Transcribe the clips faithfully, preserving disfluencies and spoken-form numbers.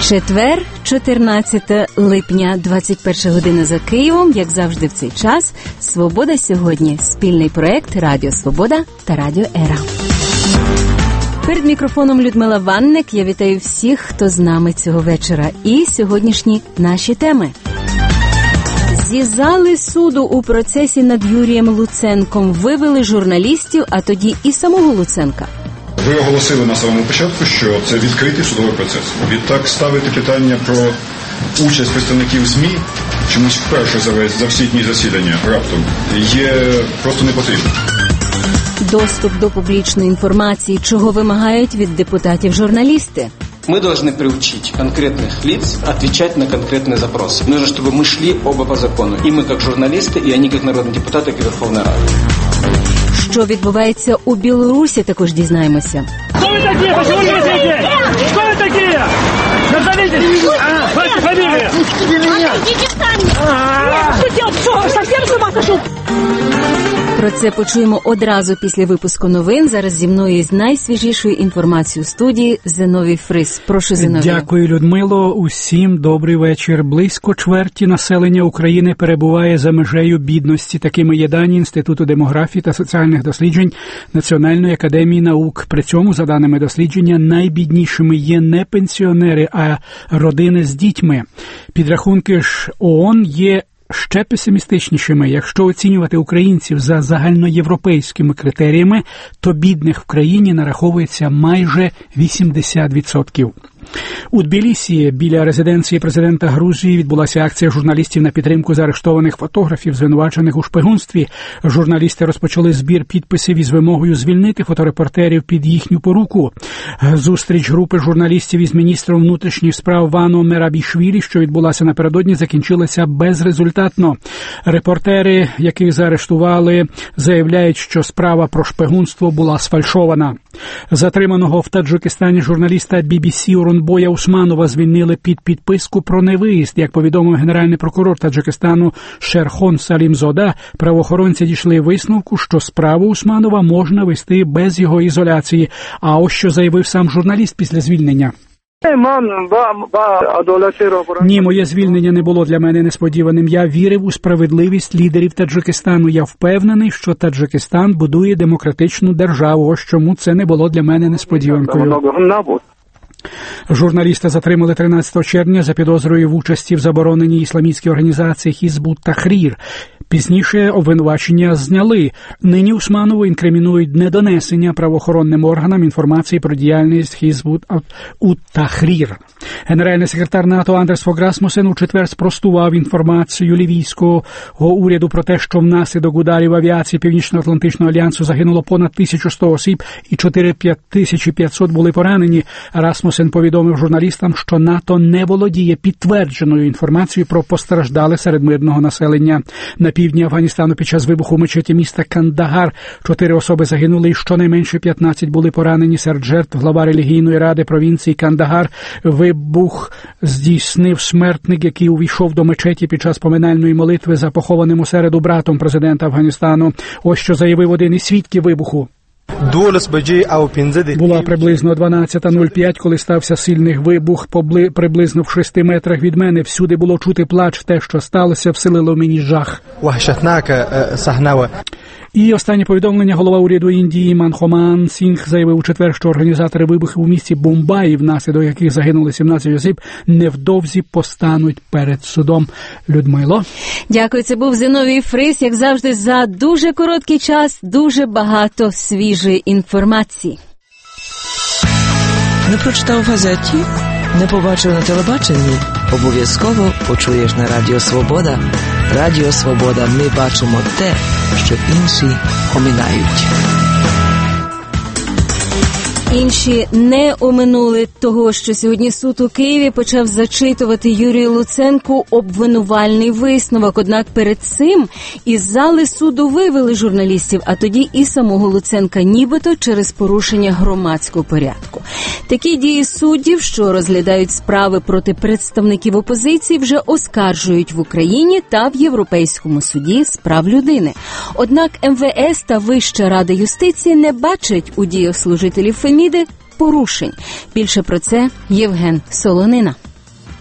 Четвер, чотирнадцяте липня, двадцять перша година за Києвом, як завжди в цей час. «Свобода сьогодні» – спільний проект Радіо Свобода та Радіо Ера. Перед мікрофоном Людмила Ванник. Я вітаю всіх, хто з нами цього вечора. І сьогоднішні наші теми. Зі зали суду у процесі над Юрієм Луценком вивели журналістів, а тоді і самого Луценка. Ви оголосили на самому початку, що це відкритий судовий процес. Відтак ставити питання про участь представників ЗМІ чомусь вперше за весь за всі дні засідання раптом є просто не потрібно. Доступ до публічної інформації, чого вимагають від депутатів журналісти. Мы должны приучить конкретных лиц отвечать на конкретные запросы. Нужно, чтобы мы шли оба по закону. И мы как журналисты, и они как народные депутаты, как и Верховная Рада. Що відбувається у Білорусі, також дізнаємося. Хто ви такі? Почему ви такі? Хто ви такі? Назовіть! Ваша фамілія! Що, совсем з ума сошел? Про це почуємо одразу після випуску новин. Зараз зі мною з найсвіжішою інформацією у студії Зиновій Фрис. Прошу, Зиновій. Дякую, Людмило. Усім добрий вечір. Близько чверті населення України перебуває за межею бідності. Такими є дані Інституту демографії та соціальних досліджень Національної академії наук. При цьому, за даними дослідження, найбіднішими є не пенсіонери, а родини з дітьми. Підрахунки ж ООН є ще песимістичнішими. Якщо оцінювати українців за загальноєвропейськими критеріями, то бідних в країні нараховується майже вісімдесят відсотків. У Тбілісі біля резиденції президента Грузії відбулася акція журналістів на підтримку заарештованих фотографів, звинувачених у шпигунстві. Журналісти розпочали збір підписів із вимогою звільнити фоторепортерів під їхню поруку. Зустріч групи журналістів із міністром внутрішніх справ Вано Мерабішвілі, що відбулася напередодні, закінчилася безрезультатно. Репортери, яких заарештували, заявляють, що справа про шпигунство була сфальшована. Затриманого в Таджикистані журналіста бі бі сі Орунбоя Усманова звільнили під підписку про невиїзд. Як повідомив генеральний прокурор Таджикистану Шерхон Салімзода, правоохоронці дійшли висновку, що справу Усманова можна вести без його ізоляції. А ось що заявив сам журналіст після звільнення. Ні, моє звільнення не було для мене несподіваним. Я вірив у справедливість лідерів Таджикистану. Я впевнений, що Таджикистан будує демократичну державу. Ось чому це не було для мене несподіванкою. Журналіста затримали тринадцятого червня за підозрою в участі в забороненій ісламістській організації Хізбут Тахрір. Пізніше обвинувачення зняли. Нині Усманову інкримінують недонесення правоохоронним органам інформації про діяльність Хізбут ут-Тахрір. Генеральний секретар НАТО Андерс Фог Расмусен у четвер спростував інформацію лівійського уряду про те, що внаслідок ударів авіації Північно-Атлантичного альянсу загинуло понад тисячу сто осіб і чотири тисячі п'ятсот були поранені. Расмусен повідомив журналістам, що НАТО не володіє підтвердженою інформацією про постраждалих серед мирного населення. На півдні Афганістану під час вибуху в мечеті міста Кандагар чотири особи загинули і щонайменше п'ятнадцять були поранені. Серед жертв глава релігійної ради провінції Кандагар. Вибух здійснив смертник, який увійшов до мечеті під час поминальної молитви за похованим у середу братом президента Афганістану. Ось що заявив один із свідків вибуху. Була приблизно дванадцята нуль п'ять, коли стався сильний вибух. Побли... Приблизно в шести метрах від мене всюди було чути плач. Те, що сталося, вселило мені жах. І останнє повідомлення. Голова уряду Індії Манхоман Сінг заявив у четвер, що організатори вибухів у місті Бомбаї, внаслідок яких загинули сімнадцять осіб, невдовзі постануть перед судом. Людмило. Дякую. Це був Зиновій Фрис. Як завжди, за дуже короткий час дуже багато свіжої інформації. Не прочитав в газеті? Не побачив на телебаченні? Обов'язково почуєш на Радіо Свобода. Радіо Свобода. Ми бачимо те, що інші оминають. Інші не оминули того, що сьогодні суд у Києві почав зачитувати Юрію Луценку обвинувальний висновок. Однак перед цим із зали суду вивели журналістів, а тоді і самого Луценка, нібито через порушення громадського порядку. Такі дії суддів, що розглядають справи проти представників опозиції, вже оскаржують в Україні та в Європейському суді з прав людини. Однак ем ве ес та Вища рада юстиції не бачать у діях служителів Феміди порушень. Більше про це Євген Солонина.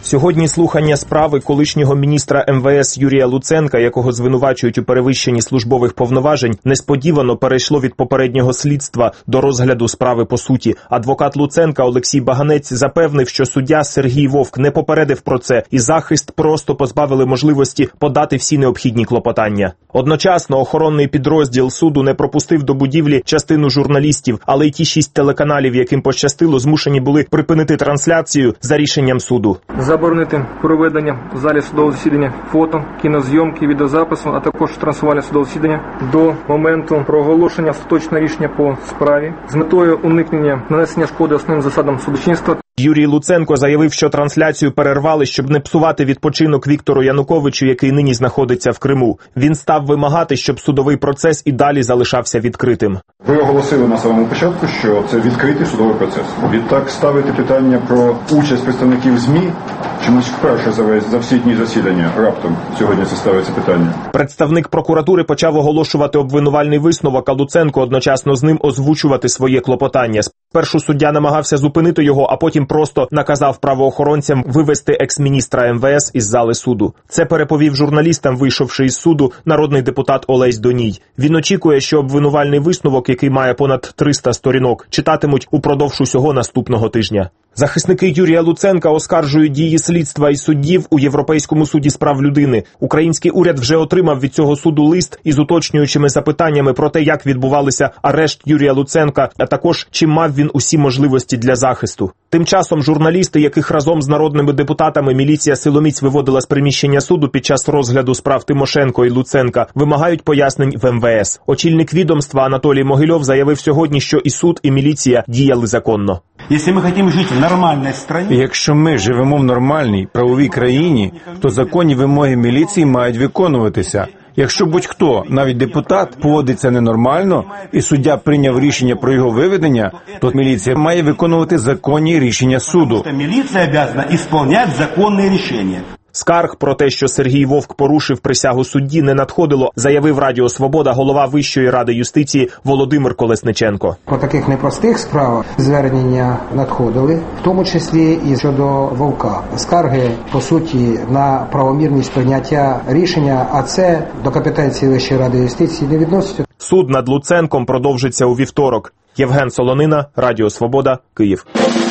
Сьогодні слухання справи колишнього міністра ем ве ес Юрія Луценка, якого звинувачують у перевищенні службових повноважень, несподівано перейшло від попереднього слідства до розгляду справи по суті. Адвокат Луценка Олексій Баганець запевнив, що суддя Сергій Вовк не попередив про це, і захист просто позбавили можливості подати всі необхідні клопотання. Одночасно охоронний підрозділ суду не пропустив до будівлі частину журналістів, але й ті шість телеканалів, яким пощастило, змушені були припинити трансляцію за рішенням суду. Заборонити проведення в залі судового засідання фото, кінозйомки, відеозапису, а також транслювання судового засідання до моменту проголошення остаточного рішення по справі з метою уникнення нанесення шкоди основним засадам судочинства. Юрій Луценко заявив, що трансляцію перервали, щоб не псувати відпочинок Віктору Януковичу, який нині знаходиться в Криму. Він став вимагати, щоб судовий процес і далі залишався відкритим. Ви оголосили на самому початку, що це відкритий судовий процес. Відтак ставити питання про участь представників ЗМІ чомусь вперше за весь за всі дні засідання раптом сьогодні це ставиться питання. Представник прокуратури почав оголошувати обвинувальний висновок, а Луценко одночасно з ним озвучувати своє клопотання. Спершу суддя намагався зупинити його, а потім просто наказав правоохоронцям вивести екс-міністра ем ве ес із зали суду. Це переповів журналістам, вийшовши із суду, народний депутат Олесь Доній. Він очікує, що обвинувальний висновок, який має понад триста сторінок, читатимуть упродовж усього наступного тижня. Захисники Юрія Луценка оскаржують дії слідства і суддів у Європейському суді з прав людини. Український уряд вже отримав від цього суду лист із уточнюючими запитаннями про те, як відбувалися арешт Юрія Луценка, а також чи мав він усі можливості для захисту. Тим часом журналісти, яких разом з народними депутатами міліція силоміць виводила з приміщення суду під час розгляду справ Тимошенко і Луценка, вимагають пояснень в ем ве ес. Очільник відомства Анатолій Могильов заявив сьогодні, що і суд, і міліція діяли законно. Якщо ми хочемо жити в нормальній країні, якщо ми живемо в нормальній правовій країні, то законні вимоги міліції мають виконуватися. Якщо будь-хто, навіть депутат, поводиться ненормально, і суддя прийняв рішення про його виведення, то міліція має виконувати законні рішення суду. Міліція обов'язана виконувати законні рішення. Скарг про те, що Сергій Вовк порушив присягу судді, не надходило, заявив Радіо Свобода голова Вищої ради юстиції Володимир Колесниченко. По таких непростих справах звернення надходили, в тому числі і щодо Вовка. Скарги, по суті, на правомірність прийняття рішення, а це до компетенції Вищої ради юстиції не відноситься. Суд над Луценком продовжиться у вівторок. Євген Солонина, Радіо Свобода, Київ.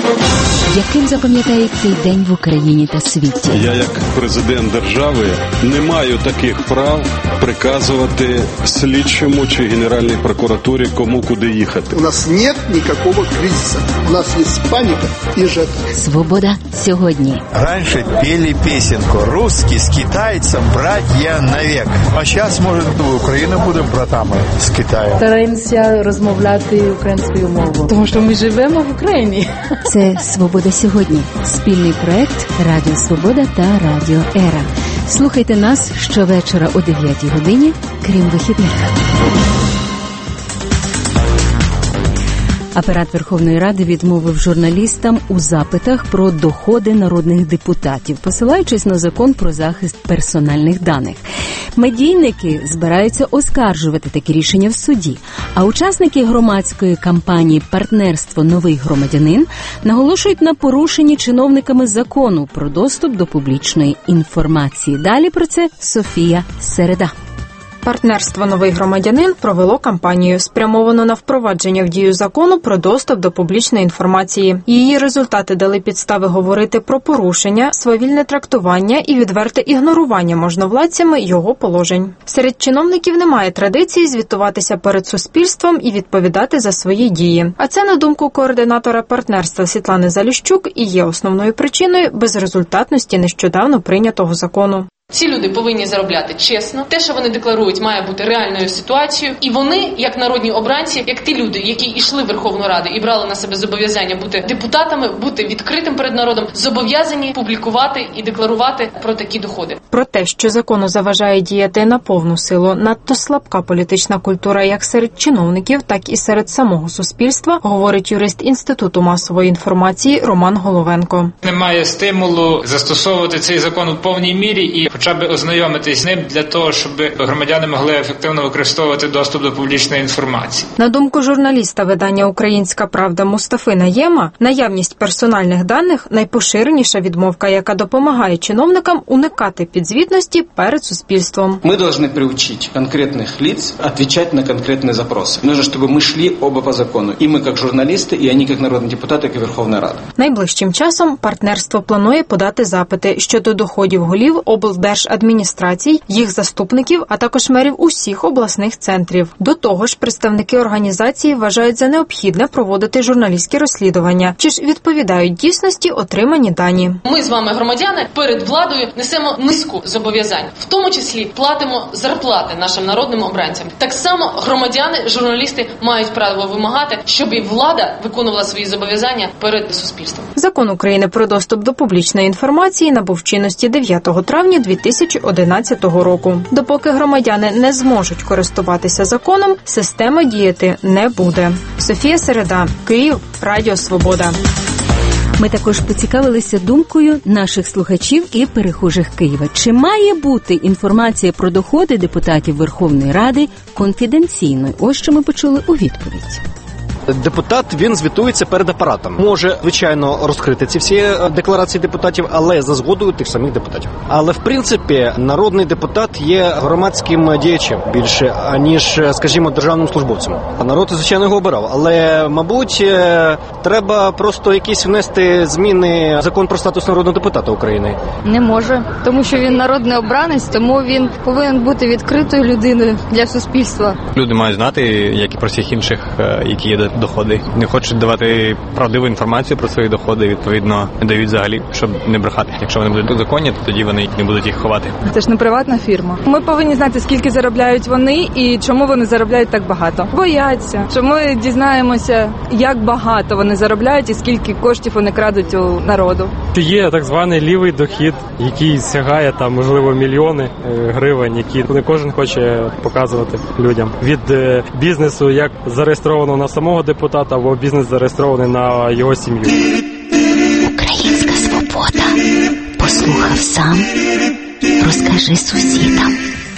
Яким запам'ятає цей день в Україні та світі? Я, як президент держави, не маю таких прав приказувати слідчому чи Генеральній прокуратурі, кому куди їхати. У нас немає ніякого кризису. У нас є паніка і жертва. Свобода сьогодні. Раніше пели пісеньку «Русські з китайцем, браття навек». А зараз, може, Україна буде братами з Китаєм. Стараємося розмовляти українською мовою, тому що ми живемо в Україні. Це «Свобода сьогодні» – спільний проект Радіо Свобода та Радіо Ера. Слухайте нас щовечора о дев'ятій годині, крім вихідних. Апарат Верховної Ради відмовив журналістам у запитах про доходи народних депутатів, посилаючись на закон про захист персональних даних. Медійники збираються оскаржувати такі рішення в суді, а учасники громадської кампанії «Партнерство. Новий громадянин» наголошують на порушенні чиновниками закону про доступ до публічної інформації. Далі про це Софія Середа. Партнерство «Новий громадянин» провело кампанію, спрямовану на впровадження в дію закону про доступ до публічної інформації. Її результати дали підстави говорити про порушення, свавільне трактування і відверте ігнорування можновладцями його положень. Серед чиновників немає традиції звітуватися перед суспільством і відповідати за свої дії. А це, на думку координатора партнерства Світлани Заліщук, і є основною причиною безрезультатності нещодавно прийнятого закону. Ці люди повинні заробляти чесно. Те, що вони декларують, має бути реальною ситуацією. І вони, як народні обранці, як ті люди, які йшли в Верховну Раду і брали на себе зобов'язання бути депутатами, бути відкритим перед народом, зобов'язані публікувати і декларувати про такі доходи. Про те, що закону заважає діяти на повну силу надто слабка політична культура як серед чиновників, так і серед самого суспільства, говорить юрист Інституту масової інформації Роман Головенко. Немає стимулу застосовувати цей закон у повній мірі і хоча б ознайомитись з ним для того, щоб громадяни могли ефективно використовувати доступ до публічної інформації. На думку журналіста видання «Українська правда» Мустафи Наєма, наявність персональних даних – найпоширеніша відмовка, яка допомагає чиновникам уникати підзвітності перед суспільством. Ми повинні приучити конкретних лиц відповідати на конкретні запроси. Нужно, щоб ми йшли оба по закону. І ми як журналісти, і вони як народні депутати, як і Верховна Рада. Найближчим часом партнерство планує подати запити щодо доходів голів облдержадміністрацій, їх заступників, а також мерів усіх обласних центрів. До того ж, представники організації вважають за необхідне проводити журналістські розслідування, чи ж відповідають дійсності отримані дані. Ми з вами, громадяни, перед владою несемо низку зобов'язань, в тому числі платимо зарплати нашим народним обранцям. Так само громадяни, журналісти мають право вимагати, щоб і влада виконувала свої зобов'язання перед суспільством. Закон України про доступ до публічної інформації набув чинності дев'ятого травня дві тисячі одинадцятого року. Допоки громадяни не зможуть користуватися законом, система діяти не буде. Софія Середа, Київ, Радіо Свобода. Ми також поцікавилися думкою наших слухачів і перехожих Києва. Чи має бути інформація про доходи депутатів Верховної Ради конфіденційною? Ось що ми почули у відповідь. Депутат, він звітується перед апаратом. Може, звичайно, розкрити ці всі декларації депутатів, але за згодою тих самих депутатів. Але, в принципі, народний депутат є громадським діячем більше, аніж, скажімо, державним службовцем. А народ, звичайно, його обирав. Але, мабуть, треба просто якісь внести зміни в закон про статус народного депутата України. Не може, тому що він народний обранець, тому він повинен бути відкритою людиною для суспільства. Люди мають знати, як і про всіх інших, які є доходи. Не хочуть давати правдиву інформацію про свої доходи, відповідно, не дають взагалі, щоб не брехати. Якщо вони будуть законні, то тоді вони не будуть їх ховати. Це ж не приватна фірма. Ми повинні знати, скільки заробляють вони і чому вони заробляють так багато. Бояться, що ми дізнаємося, як багато вони заробляють і скільки коштів вони крадуть у народу. Є так званий лівий дохід, який сягає там, можливо, мільйони гривень, які не кожен хоче показувати людям. Від бізнесу, як зареєстровано на самого депутата, або бізнес зареєстрований на його сім'ю. Українська свобода. Послухав сам, розкажи сусідам.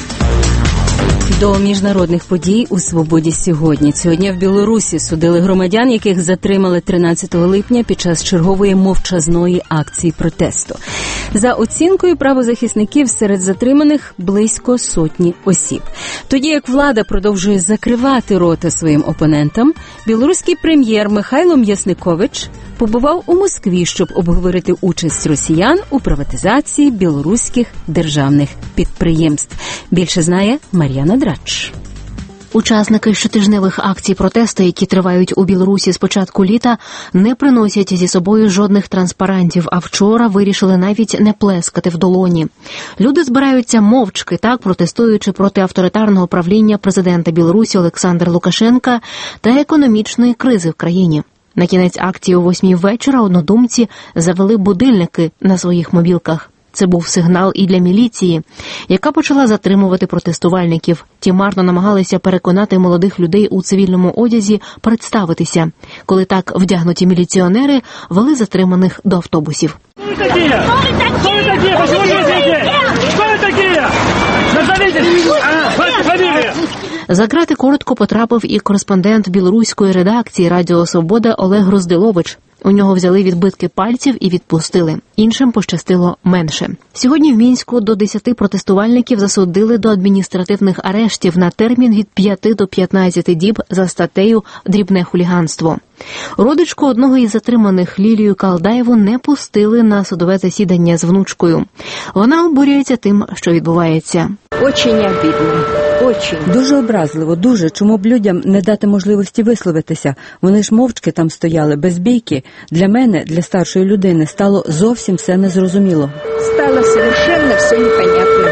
До міжнародних подій у «Свободі» сьогодні. Сьогодні в Білорусі судили громадян, яких затримали тринадцятого липня під час чергової мовчазної акції протесту. За оцінкою правозахисників, серед затриманих близько сотні осіб. Тоді як влада продовжує закривати рота своїм опонентам, білоруський прем'єр Михайло М'ясникович побував у Москві, щоб обговорити участь росіян у приватизації білоруських державних підприємств. Більше знає Мар'яна Драч. Учасники щотижневих акцій протесту, які тривають у Білорусі з початку літа, не приносять зі собою жодних транспарантів, а вчора вирішили навіть не плескати в долоні. Люди збираються мовчки, так протестуючи проти авторитарного правління президента Білорусі Олександра Лукашенка та економічної кризи в країні. На кінець акції о восьмій вечора однодумці завели будильники на своїх мобілках. Це був сигнал і для міліції, яка почала затримувати протестувальників. Ті марно намагалися переконати молодих людей у цивільному одязі представитися, коли так вдягнуті міліціонери вели затриманих до автобусів. Хто ви такі? Хто ви такі? Чому ви такі? Хто ви такі? Назовіть! Ваша фамілія! За ґрати коротко потрапив і кореспондент білоруської редакції «Радіо Свобода» Олег Роздилович. У нього взяли відбитки пальців і відпустили. Іншим пощастило менше. Сьогодні в Мінську до десяти протестувальників засудили до адміністративних арештів на термін від п'яти до п'ятнадцяти діб за статтею «Дрібне хуліганство». Родичку одного із затриманих Лілію Калдаєву не пустили на судове засідання з внучкою. Вона обурюється тим, що відбувається. Очень обідно. Очень. Дуже образливо, дуже. Чому б людям не дати можливості висловитися? Вони ж мовчки там стояли, без бійки. Для мене, для старшої людини, стало зовсім все незрозуміло. Стало совершенно все непонятно.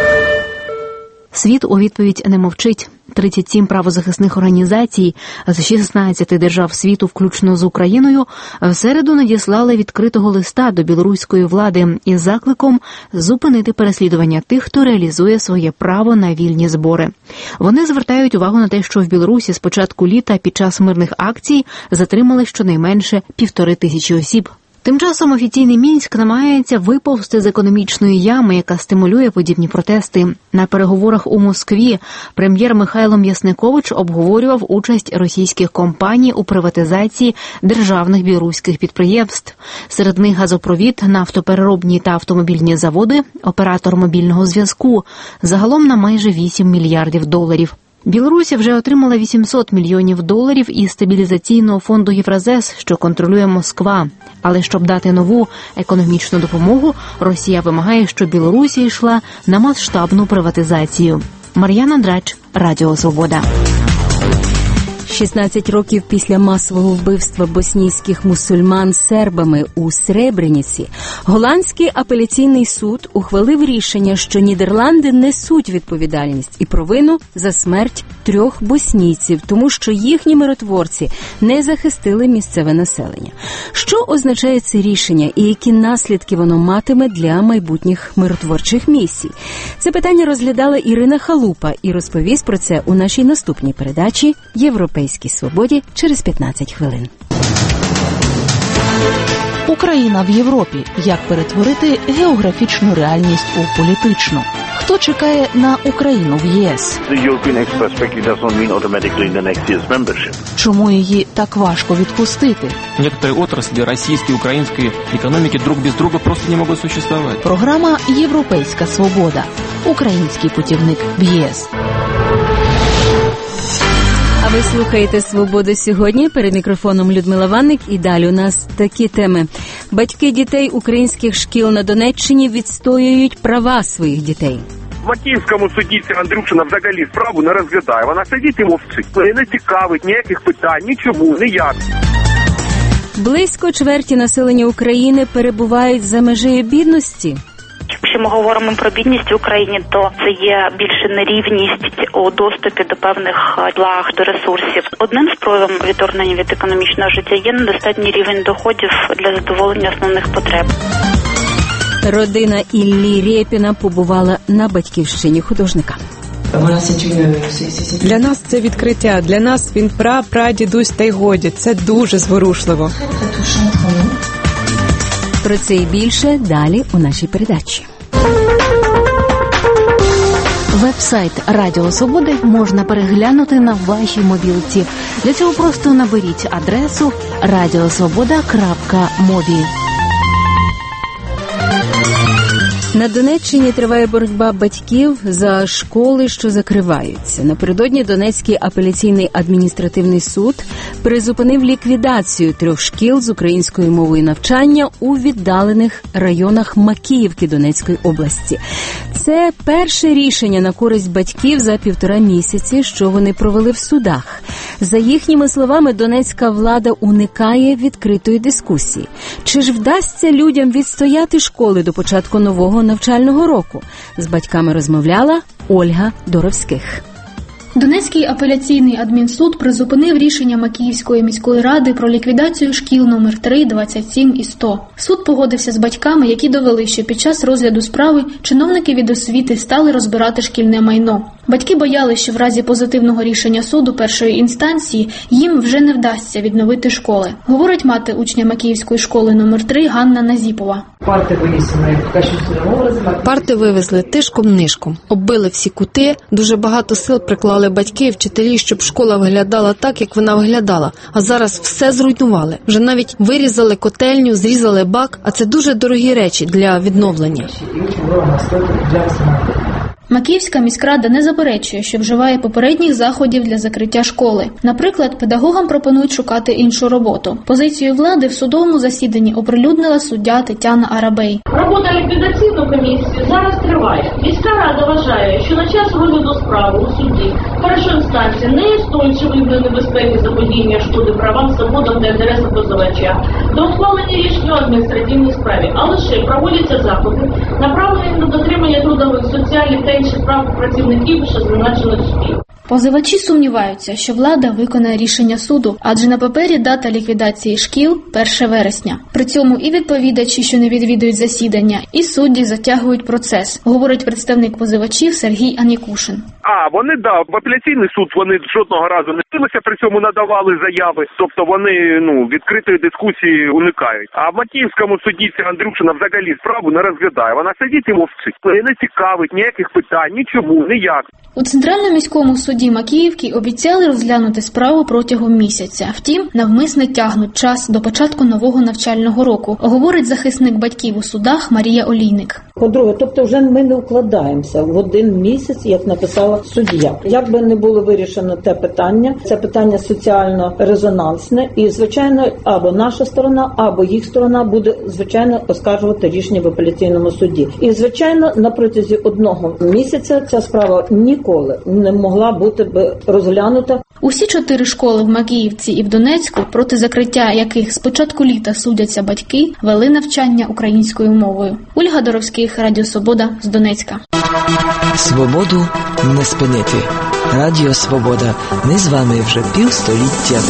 Світ у відповідь не мовчить. тридцять сім правозахисних організацій з шістнадцяти держав світу, включно з Україною, в середу надіслали відкритого листа до білоруської влади із закликом зупинити переслідування тих, хто реалізує своє право на вільні збори. Вони звертають увагу на те, що в Білорусі з початку літа під час мирних акцій затримали щонайменше півтори тисячі осіб. Тим часом офіційний Мінськ намагається виповзти з економічної ями, яка стимулює подібні протести. На переговорах у Москві прем'єр Михайло М'ясникович обговорював участь російських компаній у приватизації державних білоруських підприємств. Серед них газопровід, нафтопереробні та автомобільні заводи, оператор мобільного зв'язку. Загалом на майже вісім мільярдів доларів. Білорусь вже отримала вісімсот мільйонів доларів із стабілізаційного фонду Євразес, що контролює Москва. Але щоб дати нову економічну допомогу, Росія вимагає, щоб Білорусі йшла на масштабну приватизацію. Мар'яна Драч, Радіо Свобода. шістнадцять років після масового вбивства боснійських мусульман сербами у Сребрениці голландський апеляційний суд ухвалив рішення, що Нідерланди несуть відповідальність і провину за смерть трьох боснійців, тому що їхні миротворці не захистили місцеве населення. Що означає це рішення і які наслідки воно матиме для майбутніх миротворчих місій? Це питання розглядала Ірина Халупа і розповість про це у нашій наступній передачі «Європейській свободі» через п'ятнадцять хвилин. Україна в Європі. Як перетворити географічну реальність у політичну? Хто чекає на Україну в ЄС? Чому її так важко відпустити? Некоторые отрасли российской и украинской экономики друг без друга просто не могут существовать. Програма «Європейська свобода». Український путівник в ЄС. А ви слухаєте «Свободу сьогодні». Перед мікрофоном Людмила Ванник. І далі у нас такі теми. Батьки дітей українських шкіл на Донеччині відстоюють права своїх дітей. В Макіївському суді Андрюшина взагалі справу не розглядає. Вона сидить і мовчить. Не цікавить ніяких питань, нічому, ніяк. Близько чверті населення України перебувають за межею бідності. Якщо ми говоримо про бідність в Україні, то це є більше нерівність у доступі до певних благ, до ресурсів. Одним з проявів відторгнення від економічного життя є недостатній рівень доходів для задоволення основних потреб. Родина Іллі Рєпіна побувала на батьківщині художника. Для нас це відкриття, для нас він пра, прадідусь та й годі. Це дуже зворушливо. Про це і більше далі у нашій передачі. Веб-сайт Радіо Свободи можна переглянути на вашій мобілці. Для цього просто наберіть адресу радіосвобода крапка мобі. На Донеччині триває боротьба батьків за школи, що закриваються. Напередодні Донецький апеляційний адміністративний суд призупинив ліквідацію трьох шкіл з українською мовою навчання у віддалених районах Макіївки Донецької області. Це перше рішення на користь батьків за півтора місяці, що вони провели в судах. За їхніми словами, донецька влада уникає відкритої дискусії. Чи ж вдасться людям відстояти школи до початку нового навчального року? З батьками розмовляла Ольга Доровських. Донецький апеляційний адмінсуд призупинив рішення Макіївської міської ради про ліквідацію шкіл номер три, двадцять сім і сто. Суд погодився з батьками, які довели, що під час розгляду справи чиновники від освіти стали розбирати шкільне майно. Батьки боялися, що в разі позитивного рішення суду першої інстанції їм вже не вдасться відновити школи. Говорить мати учня Макіївської школи номер три Ганна Назіпова. Парти вивезли, Парти вивезли тишком-нишком, оббили всі кути, дуже багато сил приклали батьки і вчителі, щоб школа виглядала так, як вона виглядала. А зараз все зруйнували. Вже навіть вирізали котельню, зрізали бак, а це дуже дорогі речі для відновлення. Макіївська міськрада не заперечує, що вживає попередніх заходів для закриття школи. Наприклад, педагогам пропонують шукати іншу роботу. Позицію влади в судовому засіданні оприлюднила суддя Тетяна Арабей. Робота ліквідаційної комісії зараз триває. Міська рада вважає, що на час розгляду справи у суді першої інстанції не існує очевидної небезпеки заподіяння шкоди правам, свободам та інтересам позивача до ухвалення рішення у адміністративній справі, а лише проводяться заходи, направлені на дотримання трудових, соціальних та інших прав працівників вищезазначених шкіл. Позивачі сумніваються, що влада виконає рішення суду, адже на папері дата ліквідації шкіл – перше вересня. При цьому і відповідачі, що не відвідують засідання, і судді затягують процес, говорить представник позивачів Сергій Анікушин. А, вони, да, в апеляційний суд вони жодного разу не дивилися, при цьому надавали заяви, тобто вони, ну, відкритої дискусії уникають. А в Макіївському суді ця Андрюшина взагалі справу не розглядає. Вона сидить і мовчить. І не цікавить ніяких питань, нічому, ніяк. У Центральному міському суді Макіївки обіцяли розглянути справу протягом місяця. Втім, навмисне тягнуть час до початку нового навчального року, говорить захисник батьків у судах Марія Олійник. По-друге, тобто вже ми не укладаємося в один місяць, як написала суддя. Як би не було вирішено те питання, це питання соціально резонансне і, звичайно, або наша сторона, або їх сторона буде, звичайно, оскаржувати рішення в апеляційному суді. І, звичайно, на протязі одного місяця ця справа ніколи не могла бути б розглянута. Усі чотири школи в Макіївці і в Донецьку, проти закриття яких з початку літа судяться батьки, вели навчання українською мовою. Ольга Доровських, Радіо Свобода з Донецька. Свободу не спинити. Радіо Свобода. Ми з вами вже півстоліття.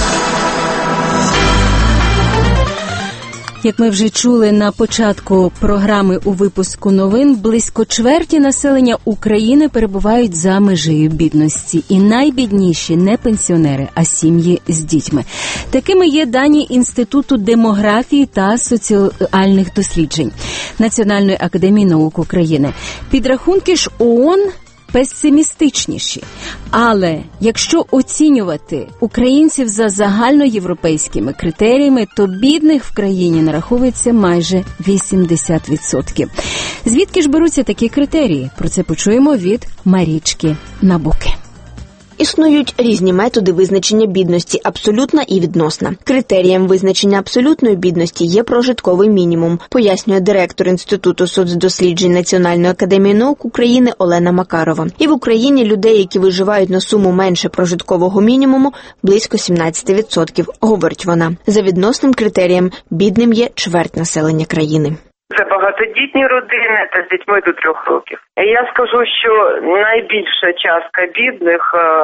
Як ми вже чули на початку програми у випуску новин, близько чверті населення України перебувають за межею бідності. І найбідніші не пенсіонери, а сім'ї з дітьми. Такими є дані Інституту демографії та соціальних досліджень Національної академії наук України. Підрахунки ж ООН песимістичніші. Але якщо оцінювати українців за загальноєвропейськими критеріями, то бідних в країні нараховується майже вісімдесят відсотків. Звідки ж беруться такі критерії? Про це почуємо від Марічки Набуки. Існують різні методи визначення бідності – абсолютна і відносна. Критерієм визначення абсолютної бідності є прожитковий мінімум, пояснює директор Інституту соцдосліджень Національної академії наук України Олена Макарова. І в Україні людей, які виживають на суму менше прожиткового мінімуму, близько сімнадцять відсотків, говорить вона. За відносним критерієм бідним є чверть населення країни. Це багатодітні родини та з дітьми до трьох років. Я скажу, що найбільша частка бідних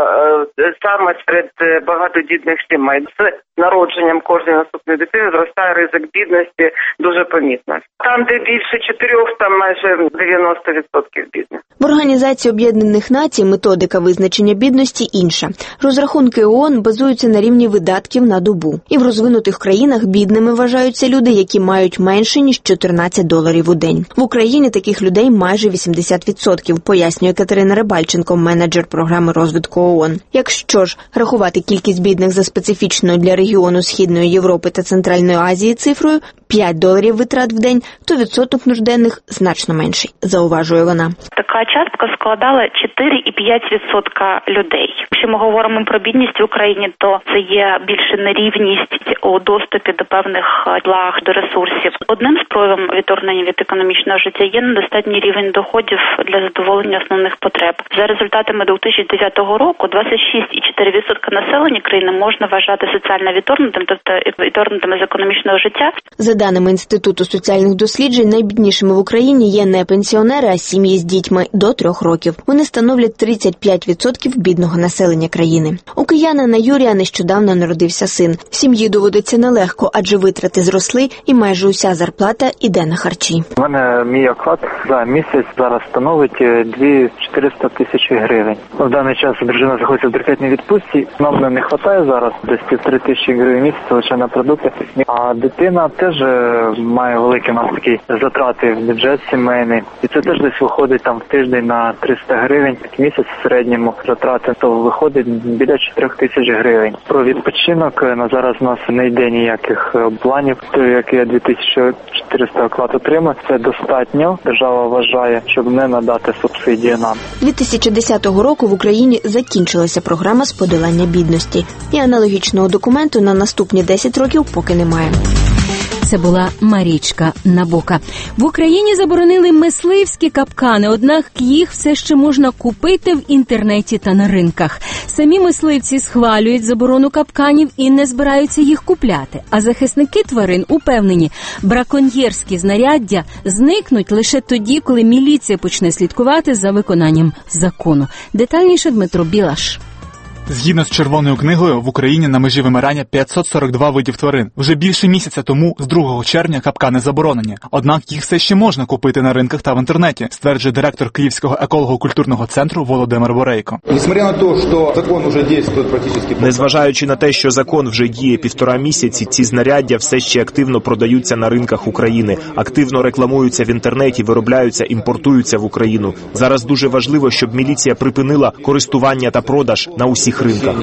саме серед багатодітних сімей. З народженням кожної наступної дитини зростає ризик бідності дуже помітно. Там, де більше чотирьох, там майже дев'яносто відсотків бідних. В Організації Об'єднаних Націй методика визначення бідності інша. Розрахунки ООН базуються на рівні видатків на добу. І в розвинутих країнах бідними вважаються люди, які мають менше, ніж чотирнадцять доларів у день. В Україні таких людей майже вісімдесят відсотків, пояснює Катерина Рибальченко, менеджер програми розвитку ООН. Якщо ж рахувати кількість бідних за специфічною для регіону Східної Європи та Центральної Азії цифрою п'ять доларів витрат в день, то відсоток нужденних значно менший, зауважує вона. Така частка складала чотири і п'ять відсотка людей. Якщо ми говоримо про бідність в Україні, то це є більше нерівність у доступі до певних благ, до ресурсів. Одним з проявів відторгнення від економічного життя є недостатній рівень доходів для задоволення основних потреб. За результатами дві тисячі дев'ятого року двадцять шість і чотири десятих відсотка населення країни можна вважати соціально відторгнутим, тобто відторгнутим з економічного життя. За даними Інституту соціальних досліджень, найбіднішими в Україні є не пенсіонери, а сім'ї з дітьми до трьох років. Вони становлять тридцять п'ять відсотків бідного населення країни. У киянина Юрія нещодавно народився син. Сім'ї доводиться нелегко, адже витрати зросли і майже уся зарплата іде на харчі. У мене мій оклад за місяць зараз становить дві тисячі чотириста тисячі гривень. В даний час дружина знаходиться в декретній відпустці. Нам не вистачає зараз десь півтори тисячі гривень в місяць лише на продукти. А дитина теж має великі у нас такі затрати в бюджет сімейний. І це теж десь виходить там в тиждень на триста гривень. В місяць в середньому затрати, то виходить біля чотирьох тисяч гривень. Про відпочинок на зараз у нас не йде ніяких планів. То, як я дві тисячі чотириста оклад отримую, це достатньо. Держава вважає, щоб не надати субсидії нам. дві тисячі десятого року в Україні закінчилася програма з подолання бідності. І аналогічного документу на наступні десять років поки немає. Це була Марічка Набука. В Україні заборонили мисливські капкани, однак їх все ще можна купити в інтернеті та на ринках. Самі мисливці схвалюють заборону капканів і не збираються їх купляти. А захисники тварин упевнені, браконьєрські знаряддя зникнуть лише тоді, коли міліція почне слідкувати за виконанням закону. Детальніше Дмитро Білаш. Згідно з Червоною книгою, в Україні на межі вимирання п'ятсот сорок два видів тварин. Вже більше місяця тому, з другого червня, капкани заборонені. Однак їх все ще можна купити на ринках та в інтернеті, стверджує директор Київського еколого-культурного центру Володимир Борейко. Незважаючи на те, що закон вже діє півтора місяці, ці знаряддя все ще активно продаються на ринках України, активно рекламуються в інтернеті, виробляються, імпортуються в Україну. Зараз дуже важливо, щоб міліція припинила користування та продаж на усіх ринках.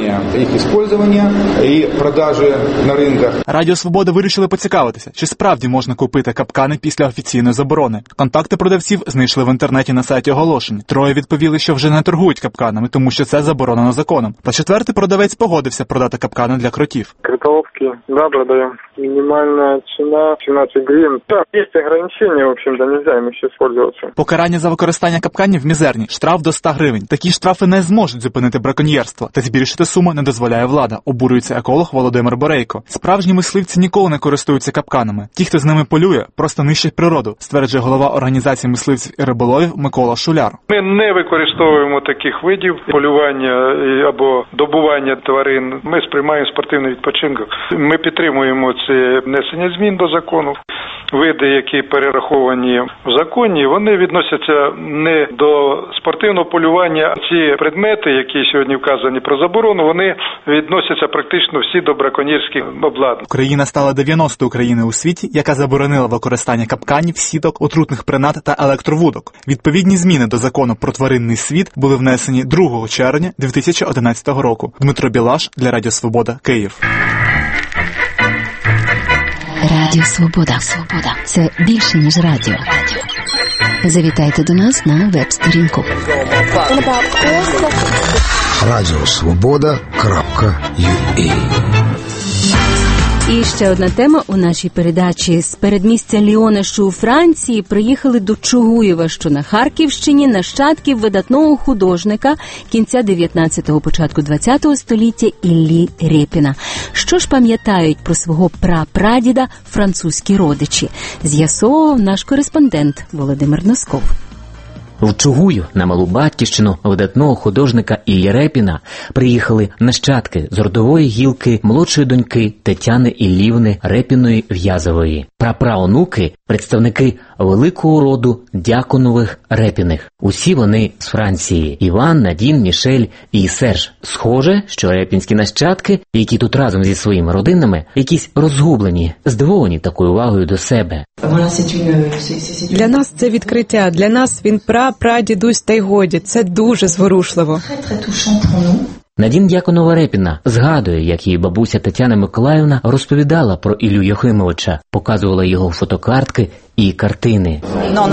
Радіо Свобода вирішили поцікавитися, чи справді можна купити капкани після офіційної заборони. Контакти продавців знайшли в інтернеті на сайті оголошень. Троє відповіли, що вже не торгують капканами, тому що це заборонено законом. Та четвертий продавець погодився продати капкани для кротів. Кротоловки, да, продаем. Минимальная цена сімнадцять гривен. Да, есть ограничения, в общем-то, нельзя им еще использоваться. Покарання за використання капканів мізерні. Штраф до ста гривень. Такі штрафи не зможуть зупинити браконьєрство. Та збільшити суму не дозволяє влада, обурюється еколог Володимир Борейко. Справжні мисливці ніколи не користуються капканами. Ті, хто з ними полює, просто нищать природу, стверджує голова організації мисливців і риболовів Микола Шуляр. Ми не використовуємо таких видів полювання або добування тварин. Ми сприймаємо спортивний відпочинок. Ми підтримуємо це внесення змін до закону. Види, які перераховані в законі, вони відносяться не до спортивного полювання. Ці предмети, які сьогодні вказані про заборону, вони відносяться практично всі до браконьєрських обладнань. Україна стала дев'яностою країною у світі, яка заборонила використання капканів, сіток, отрутних принад та електровудок. Відповідні зміни до закону про тваринний світ були внесені другого червня дві тисячі одинадцятого року. Дмитро Білаш для Радіо Свобода, Київ. Радіо Свобода. Свобода. Це більше, ніж радіо. Завітайте до нас на веб-сторінку. радіосвобода крапка ю а. І ще одна тема у нашій передачі. З передмістя Ліона, що у Франції, приїхали до Чугуєва, що на Харківщині, нащадків видатного художника кінця дев'ятнадцятого, початку двадцятого століття Іллі Рєпіна. Що ж пам'ятають про свого прапрадіда французькі родичі? З'ясовував наш кореспондент Володимир Носков. В Чугую, на малу батьківщину видатного художника Іллі Рєпіна, приїхали нащадки з родової гілки молодшої доньки Тетяни Іллівни Рєпіної-В'язової. Прапраонуки – представники великого роду Дяконових Рєпіних. Усі вони з Франції – Іван, Надін, Мішель і Серж. Схоже, що рєпінські нащадки, які тут разом зі своїми родинами, якісь розгублені, здивовані такою увагою до себе. Для нас це відкриття, для нас він пра прадідусь та й годі. Це дуже зворушливо. Надін Дяконова Рєпіна згадує, як її бабуся Тетяна Миколаївна розповідала про Іллю Йохимовича, показувала його фотокартки і картини.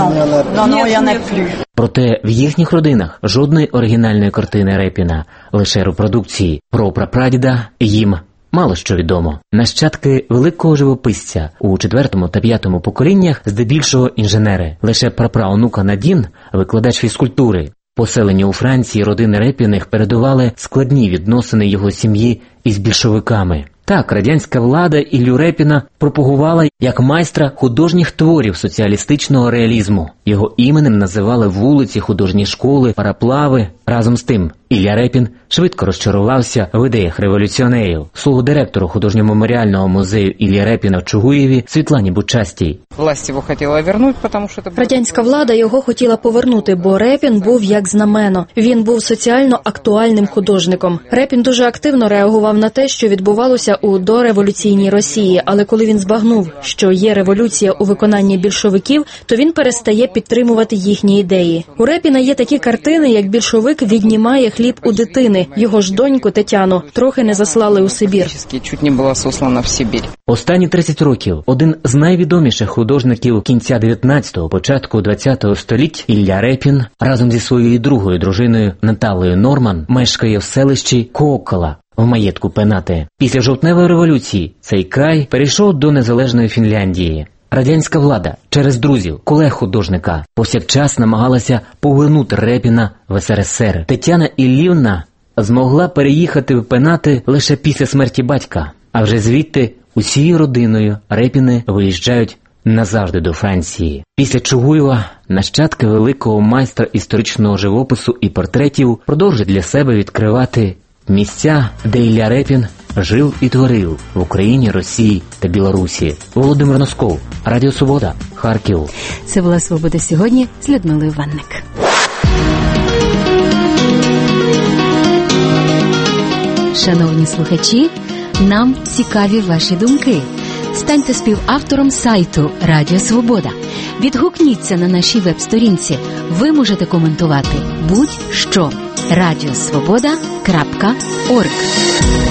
Проте в їхніх родинах жодної оригінальної картини Рєпіна, лише репродукції. Про прапрадіда їм мало що відомо. Нащадки великого живописця у четвертому та п'ятому поколіннях здебільшого інженери. Лише прапраонука Надін, викладач фізкультури. Поселення у Франції родини Рєпіних передували складні відносини його сім'ї із більшовиками. Так, радянська влада Іллю Рєпіна пропагувала як майстра художніх творів соціалістичного реалізму. Його іменем називали вулиці, художні школи, параплави. Разом з тим, Ілля Рєпін швидко розчарувався в ідеях революціонерів. Слово директору художньо-меморіального музею Іллі Рєпіна в Чугуєві Світлані Бучастій. Власть його хотіла повернути, тому що... Радянська влада його хотіла повернути, бо Рєпін був як знамено. Він був соціально актуальним художником. Рєпін дуже активно реагував на те, що відбувалося у дореволюційній Росії, але коли він збагнув, що є революція у виконанні більшовиків, то він перестає підтримувати їхні ідеї. У Рєпіна є такі картини, як більшовик віднімає хліб у дитини. Його ж доньку Тетяну трохи не заслали у Сибір. Чуть не була сослана в Сибір. Останні тридцять років один з найвідоміших художників кінця дев'ятнадцятого, початку двадцятого століть Ілля Рєпін разом зі своєю другою дружиною Наталею Норман мешкає в селищі Коокола в маєтку Пенати. Після жовтневої революції цей край перейшов до незалежної Фінляндії. Радянська влада через друзів, колег художника повсякчас намагалася повернути Рєпіна в ес ер ес ер. Тетяна Іллівна змогла переїхати в Пенати лише після смерті батька, а вже звідти усією родиною Рєпіни виїжджають назавжди до Франції. Після Чугуєва нащадки великого майстра історичного живопису і портретів продовжують для себе відкривати Місця, де Ілля Рєпін жив і творив в Україні, Росії та Білорусі. Володимир Носков, Радіо Свобода, Харків. Це була «Свобода сьогодні» з Людмилою Ванник. Шановні слухачі, нам цікаві ваші думки. Станьте співавтором сайту Радіо Свобода. Відгукніться на нашій веб-сторінці. Ви можете коментувати будь-що. радіосвобода крапка орг